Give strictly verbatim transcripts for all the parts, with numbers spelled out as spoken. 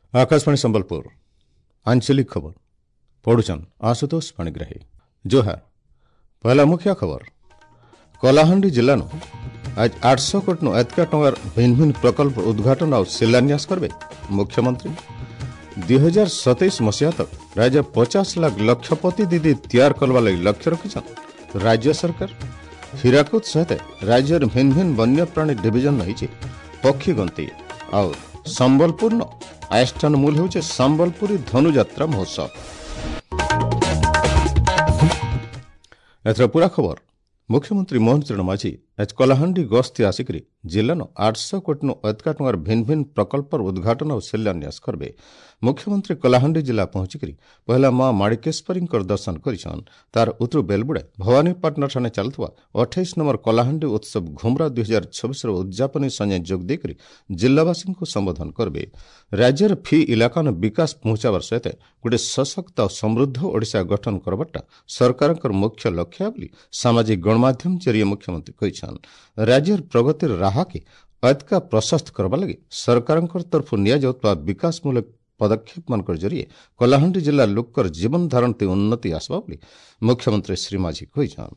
आकाशवाणी संबलपुर आंचलिक खबर पढ़ुचन आशुतोष पाणिग्राही। जोहार पहला मुख्य खबर कलाहांडी जिला आज आठ सौ कोटी नु एतका टंगार भिन्न भिन्न प्रकल्प उद्घाटन और शिलान्यास करबे मुख्यमंत्री। दुई हजार सतैश मसीहा तक राज्य पचास लाख लक्षपति दीदी तैयार करवा लगी लक्ष्य रखिछन राज्य सरकार। हीराकुद सहित राज्यर भिन्न भिन्न वन्यप्राणी डिविजन रही पक्षी गंती और संबलपुर आस्थान मूल हूँ संबलपुरी धनुयात्रा महोत्सव। एथर पूरा खबर मुख्यमंत्री मोहन चरण माझी आज कलाहांडी गस्ती आसिक जिलान आठ सौ कोटी नु अधिका टंगार भिन्न भिन्न प्रकल्प उद्घाटन और शिलान्यास करबे। मुख्यमंत्री कलाहांडी जिला पहुंचिक पहला मां माणिकेश्वरी दर्शन करिछन। तार उतरु बेलबुड़े भवानीपाटना ठाणे चलुवा अठाईस नंबर कलाहांडी उत्सव घुमरा दुई हजार छब्बीस उद्यापनी संजय जोग देकर जिलावासी को संबोधन करबे। राज्यर फी इलाका विकास पहुंचावर सहित गोटे सशक्त और समृद्ध ओडिशा गठन करवाटा सरकार मुख्य लक्ष्य बोली सामाजिक गणमाध्यम जरिए मुख्यमंत्री कहिछन। राज्यर प्रगतिर राह के अधिका प्रशस्त करबा लगी सरकार तरफ निया जाउतबा विकासमूलक पदक्षेप मान जरिए कलाहांडी जिला लोकर जीवन धारण ते उन्नति आसबा बोली मुख्यमंत्री श्री माझी कहिछन।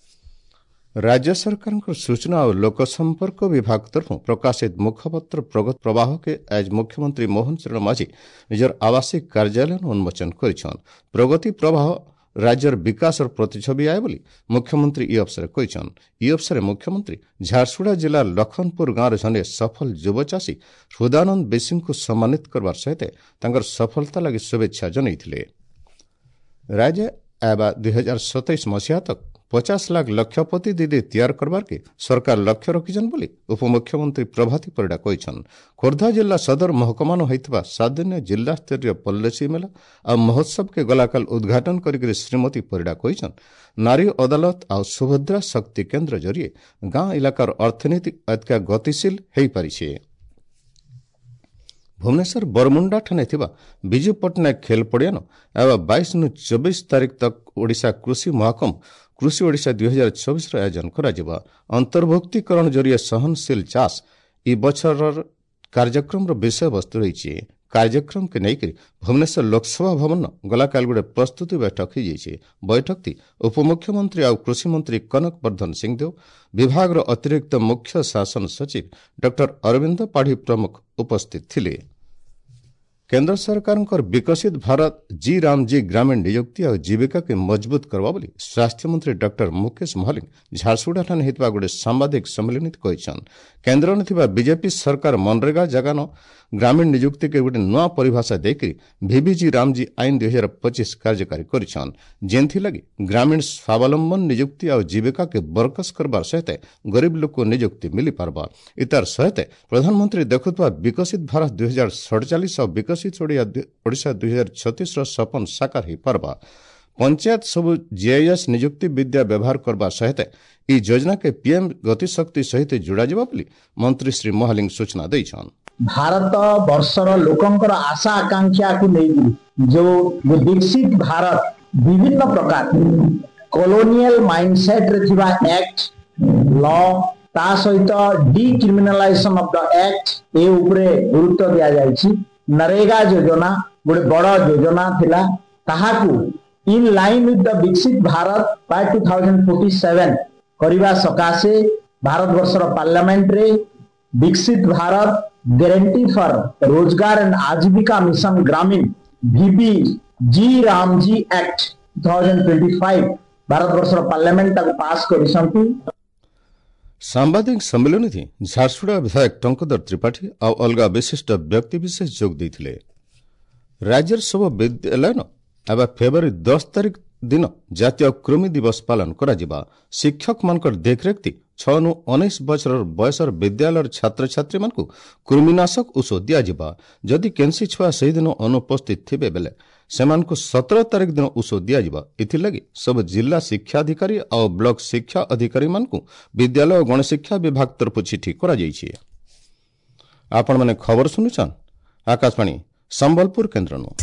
राज्य सरकार सूचना और लोकसंपर्क विभाग तरफ प्रकाशित मुखपत्र प्रगति प्रवाह के आज मुख्यमंत्री मोहन चरण माझी निजर आवासिक कार्यालय उन्मोचन करिछन। प्रगति प्रवाह राज्यर विकास और प्रतिछवि आए बोली मुख्यमंत्री ई अवसर कहिछन। ई अवसर मुख्यमंत्री झारसुड़ा जिला लखनपुर गांव जने सफल युव चाषी हृदानंद बेसिंग को सम्मानित करवार सहित तांकर सफलता लगी शुभेच्छा जनईथिले। राज्य एबा दुई हजार सतैश मसीहा तक पचास लाख लक्षपति दीदी तैयार करवार के सरकार लक्ष्य रखिछन बोली उपमुख्यमंत्री प्रभाती परिडा कहिछन। खोर्धा जिला सदर महकमान होइतबा सात दिन जिला स्तरीय पल्लसी मेला और महोत्सव के गलाकाल उद्घाटन करिक श्रीमती परिडा कहिछन नारी अदालत और सुभद्रा शक्ति केन्द्र जरिए गां इलाकार अर्थनीति अधिक गतिशील हेई पारिछे। भुवनेश्वर बरमुंडा ठाने थिबा विजु पट्टनायक खेल पड़ियान एवं बाईस नु चौबीस तारीख तक ओडिशा कृषि महाकुंभ कृषि ओडिशा दुई हजार चौबीस आयोजन करा। अंतर्भुक्तिकरण जरिए सहनशील चाष ई बछर कार्यक्रम विषय वस्तु रही। कार्यक्रम के नहीं भुवनेश्वर लोकसभा भवन गलाकाल गोटे प्रस्तुति बैठक हो जाइए। बैठक थी उपमुख्यमंत्री और कृषि मंत्री कनक वर्धन सिंहदेव विभाग अतिरिक्त मुख्य शासन सचिव डॉक्टर अरविंद पाढ़ी प्रमुख उपस्थित थिले। केंद्र सरकार विकसित भारत जी रामजी ग्रामीण नियुक्ति और जीविका के मजबूत करवा बोली स्वास्थ्य मंत्री डॉक्टर मुकेश महलिंग झारसुड़ा ठाने हेतुवा गोटे सांबादिक सम्मेलन कहिछन। केंद्र ने थिबा बीजेपी सरकार मनरेगा जगान ग्रामीण नियुक्ति के गोटे नया परिभाषा देकर भिविजी रामजी आईन दुई हजार पच्चीस कार्यकारी करिछन। जेनथि लगी ग्रामीण स्वावलंबन नियुक्ति और जीविका के बरकस करबार सहित गरीब लोक को नियुक्ति मिली पारबा। इतार सहित प्रधानमंत्री देखुवा विकसित भारत दुई हजार सड़चालीस और विकसित ओडिशा दुई हजार छत्तीस सपन साकार हो पारबा। पंचायत सबु जीआईएस नियुक्ति विद्या व्यवहार करबा सहित ई योजना के पीएम गतिशक्ति सहित जोड़ा जाबा बोली मंत्री श्री महलिंग सूचना दैछन। भारत वर्षर लोकंकर आशा आकांक्षा को नहीं जो विकसित भारत विभिन्न प्रकार कॉलोनियल माइंडसेट रे थिबा एक्ट लॉ ता सहित डिक्रिमिनलाइजेशन ऑफ द एक्ट ए ऊपर गुरुत्व दिया जायछि। नरेगा योजना गोटे बड़ योजना थिला ताहाकू in line with the Viksit Bharat by two thousand forty seven करिबा सकाशे भारत वर्षर पार्लियामेंट रे Viksit Bharat guarantee for Rozgar and Ajeevika mission Gramin VB G Ramji act two thousand twenty five Bharat वर्षर पार्लियामेंट ताको पास करिसंती। सांबादिक सम्मेलन थी झारसुड़ा विधायक टंकधर त्रिपाठी और अलग विशिष्ट व्यक्ति विशेष जोग देथिले। राज्यर सब विद्यालय एवं फेब्रुआरी दस तारीख दिन जातीय कृमि दिवस पालन करा। शिक्षक मानकर देखरेख थी छह नु उन्नीस वर्षर बयसर विद्यालय छात्र छात्री मानकु कृमिनाशक औषध दिया। जदि केनसी छुआ सही दिन अनुपस्थित थिबे बेले सेमानकु सत्रह तारीख दिन औषध दिया। इथिलागि सब जिला शिक्षा अधिकारी और ब्लॉक शिक्षा अधिकारी मानकु विद्यालय और गणशिक्षा विभाग तरफ चिठी करा जाइछि। आपण माने खबर सुनुछन आकाशवाणी संबलपुर केन्द्र नु।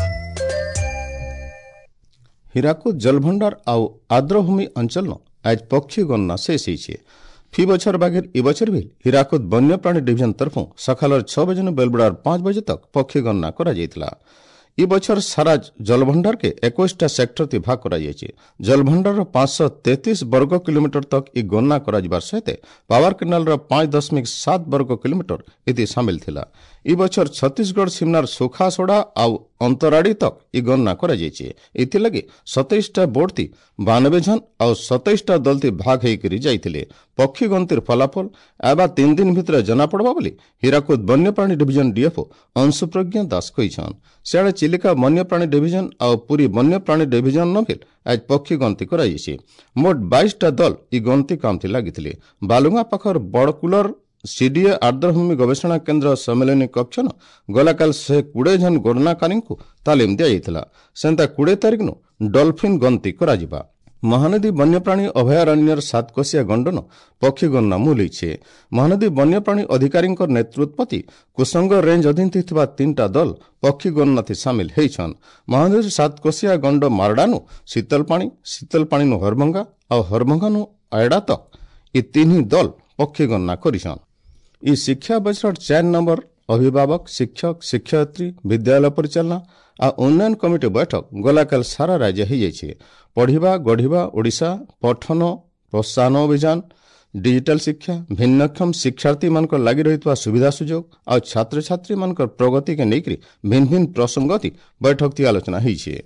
हीराकुद जलभंडार और आर्द्रभूमि अंचल आज पक्षी गणना शेष होइछे। फी बछर बागेर इ बछर भी हीराकुद वन्यप्राणी डिविजन तरफु सकाल छह बजे बेलबुड़ार पांच बजे तक पक्षी गणना करा जायतिला। इ बछर सारा जलभंडार के इक्कीस सेक्टर ती भाग करा जायछि। जलभंडार पांच सौ तैंतीस वर्ग किलोमीटर तक इ गणना करा जिबार सहित पावर केनाल रो पांच दशमिक सात वर्ग किलोमीटर इति शामिल थिला। इ बछर छत्तीसगढ़ सीमार सुखासोड़ा आउ अंतराड़ी तक इ गणना करा जायछि। इति लगी सत्ताईस टा बोर्ड ती बानवे जन आउ सत्ताईस टा दल ती भाग हेई करी जायतिले। पक्षी गणतिर फलाफल एबा तीन दिन भितर जना पड़बा बोली हीराकुद वन्यप्राणी डिविजन डीएफओ अंशुप्रज्ञा दास कहिछन। सियाड़े चिलिका वन्यप्राणी डिविजन आउ पुरी वन्यप्राणी डिविजन नभिल आज पक्षी गणति करा जायछि। मोट बाईस टा दल इ गणति काम ती लागिथिले। बालुंगा पाखर बड़कुलर सीडीए आर्द्रभूमि गवेषणा केन्द्र सम्मेलनी कक्षन गलाकाल शहे कोड़े जन गणनाकारी तालीम दिया जायतिला। सेंता कोड़े तारिख नु डॉल्फिन गणति करा जिबा। महानदी वन्यप्राणी अभयारण्यर सातकोशिया गंडन पक्षी गणना मूलैछे। महानदी वन्यप्राणी अधिकारी नेतृत्वती कुसंग रेंज अधीन थिबा तीनटा दल पक्षी गणना थी शामिल हेइछन। महानदी सातकोशिया गंड मारडानु शीतलपाणी शीतलपाणी नु हरभंगा और हरभंगा नु आयड़ा तक इ तीन दल पक्षी गणना करिछन। इ शिक्षा बछर चार नंबर अभिभावक शिक्षक शिक्षयित्री विद्यालय परिचालना आ उन्नयन कमिटी बैठक गलाकाल सारा राज्य हो जाइए। पढ़िबा गढ़िबा ओडिशा पठन प्रोत्साहन अभियान डिजिटल शिक्षा भिन्नक्षम शिक्षार्थी मान लगी रही सुविधा सुजोग और छात्र छात्री मान प्रगति के लेकर भिन्न भिन्न प्रसंगति बैठक की आलोचना होइछे।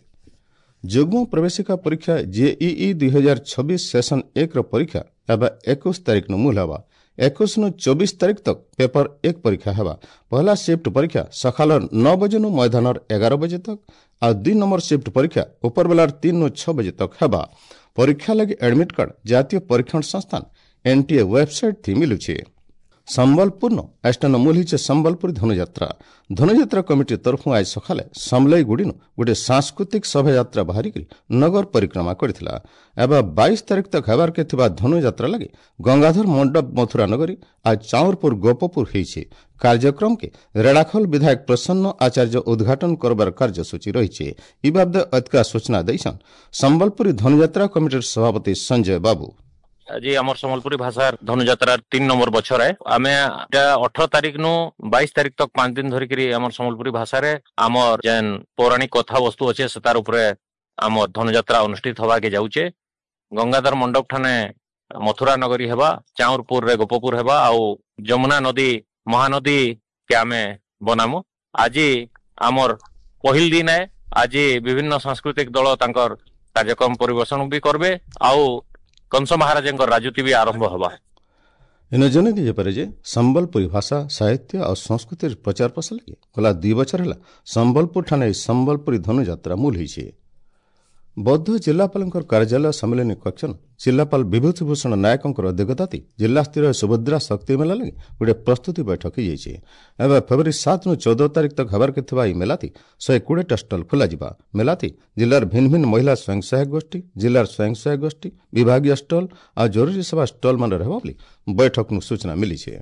जुग्म प्रवेशिका परीक्षा जेईई दुई हजार छब्बीस सेशन एक रो परीक्षा एवं इक्कीस तारीख मूल हवा। इक्कीस नु चौबीस तारीख तक पेपर एक परीक्षा हवा। पहला शिफ्ट परीक्षा सकाल नौ बजे नु मैदानर एगार बजे तक और दुई नंबर शिफ्ट परीक्षा ऊपर बेलार तीन नु छह बजे तक हवा। परीक्षा लगी एडमिट कार्ड जातीय परीक्षण संस्थान एनटीए वेबसाइट थी मिलुछे। संबलपुर न एस्टन मूल हिचे संबलपुर धनुयात्रा धनुयात्रा कमिटी तरफ आज सकाले समलई गुड़ी गोटे सांस्कृतिक शोभा यात्रा बाहरी नगर परिक्रमा करथिला। एवं बाईस तारीख तक हेबार के थिबा धनुयात्रा लगी गंगाधर मंडप मथुरा नगरी आज चाउरपुर गोपपुर होइछे। कार्यक्रम के रेड़ाखोल विधायक प्रसन्न आचार्य उद्घाटन करबार कार्यसूची रही। इ बाबदे अधिक सूचना दैछन संबलपुरी धनुयात्रा कमिटी सभापति संजय बाबू। जी आमर संबलपुरी भाषा धनुयात्रा तीन नंबर बछर है। आमे अठारह तारीख नु बाईस तारीख तक पांच दिन धरिकी आमर संबलपुरी भाषा रे आमर जेन पौराणिक कथा वस्तु अच्छे से तार उपरे आमर धनुयात्रा अनुष्ठित हवा के जाउचे। गंगाधर मंडप ठाने मथुरा नगरी हेबा चाउरपुर रे गोपपुर हेबा आउ जमुना नदी महानदी के आमे बनामु। आज आमर पहिल दिन है। आज विभिन्न सांस्कृतिक दल तांकर कार्यक्रम परिवेशन भी करबे आउ कंस महाराज राजनीति भी आरंभ हवा। इन जन दिजे जे संबलपुरी भाषा साहित्य और संस्कृति प्रचार प्रसार लगे गला दुई बछर है संबलपुर ठाणे संबलपुरी धनुयात्रा मूल होइछे। बौद्ध जिलापाल कार्यालय सम्मेलन कक्षन जिलापाल विभूति भूषण नायक अध्यक्षता जिला स्तर सुभद्रा शक्ति मेला लगे गोटे प्रस्तुति बैठक हो जाए। फेब्रुआरी सात नु चौदह तारीख तक हबार के थिबा मेला थी शहे कोड़े स्टल खोल मेला थी जिलार भिन्न भिन्न महिला स्वयं सहायक गोष्ठी जिलार स्वयं सहायक गोष्ठी विभागीय स्टल और जरूरी सेवा स्टल मान रहा बैठक नु सूचना मिली है।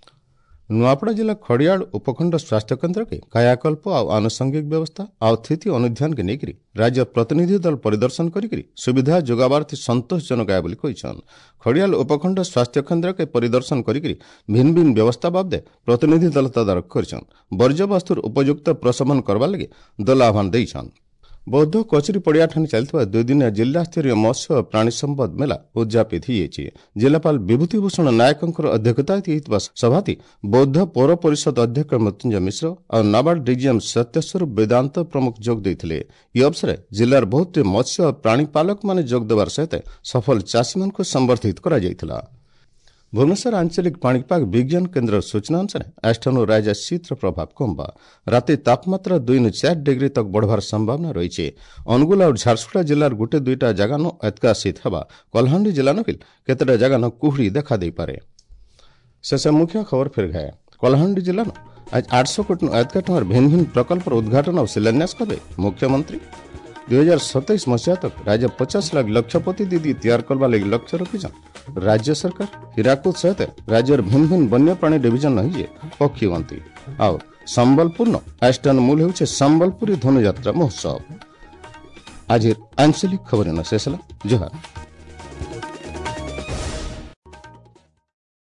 नुआपड़ा जिला खड़ियाड़ उपखंड स्वास्थ्य केन्द्र के कायाकल्प और आनुषंगिक व्यवस्था और स्थिति अनुध्यान के लेकर राज्य प्रतिनिधि दल परिदर्शन करी सुविधा जोगाबार संतोषजनक आय कहछन। खड़ियाल उपखंड स्वास्थ्य केन्द्र के परिदर्शन करी भिन्न भिन्न व्यवस्था बाबदे प्रतिनिधि दल तदारख कर वर्ज्य वस्तुर उपयुक्त प्रशमन करवा लगे दल आह्वान देछन। बौद्ध कचेरी पड़िया ठाने चलता दुई दिन जिला स्तरीय मत्स्य प्राणी संपद मेला उद्यापित हो। जिलापाल विभूति भूषण नायक अध्यक्षता सभा बौद्ध पौर परिषद अध्यक्ष मृत्युंजय मिश्र और नाबार्ड डीजीएम सत्यस्वरूप वेदांत प्रमुख जोग देते। यह अवसर जिलार बहुत मत्स्य और प्राणी पालक मान जोग देवार सहित सफल चाषी मान संबर्धित करा। भुवनेश्वर आंचलिक पाणीपाग विज्ञान केन्द्र सूचना अनुसार आष्ठनु राज्य शीतर प्रभाव कमबा राति तापमात्रा दुई नु चार डिग्री तक बढ़वार संभावना रही। अनुगुल और झारसुगुड़ा जिलार गोटे दुईटा जगह एतका शीत हवा कलाहांडी जिला नभिल केतटा जगह कुहुड़ी देखा दे पारे। शेष मुख्य खबर फिर गए कलाहांडी जिला आज आठ सौ कोटी एतका टंकार भिन्न भिन्न प्रकल्पर उद्घाटन और शिलान्यास करे मुख्यमंत्री। दुई हजार सतैश मसीहा तक राज्य पचास लाख लक्षपति दीदी तैयार करवा लगी लक्ष्य रखिछन राज्य सरकार। हीराकुद सहित राज्य भिन्न भिन्न वन्यप्राणी डिविजन नहीं पक्षी गणति और संबलपुर आष्टान मूल होउछे संबलपुरी धनुयात्रा महोत्सव। आज आंचलिक खबर शेष जोहार।